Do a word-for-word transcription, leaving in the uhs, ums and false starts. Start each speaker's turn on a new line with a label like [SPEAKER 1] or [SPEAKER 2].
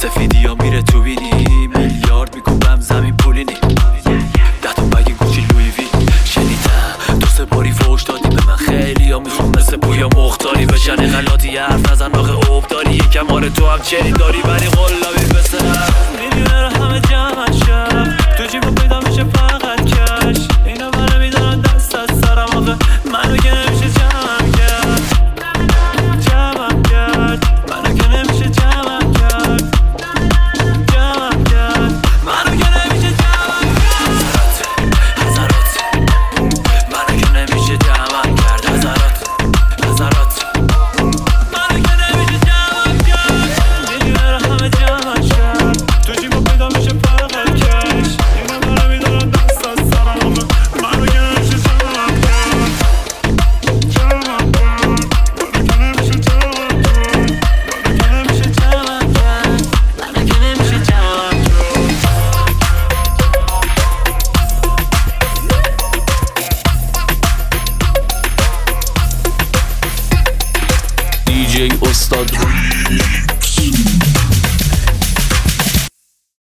[SPEAKER 1] سفیدی ها میره تو بینی، میلیارد میکوبم زمین پولی نی. ده تا بگی گوچی لوی وی شنیدم دو سه باری فوش دادی به من، خیلی ها میخوام مثل بویا مختاری بشن. غلطی حرف نزن آخه اوب داری، یکم آره تو هم چنین داری ولی قلابی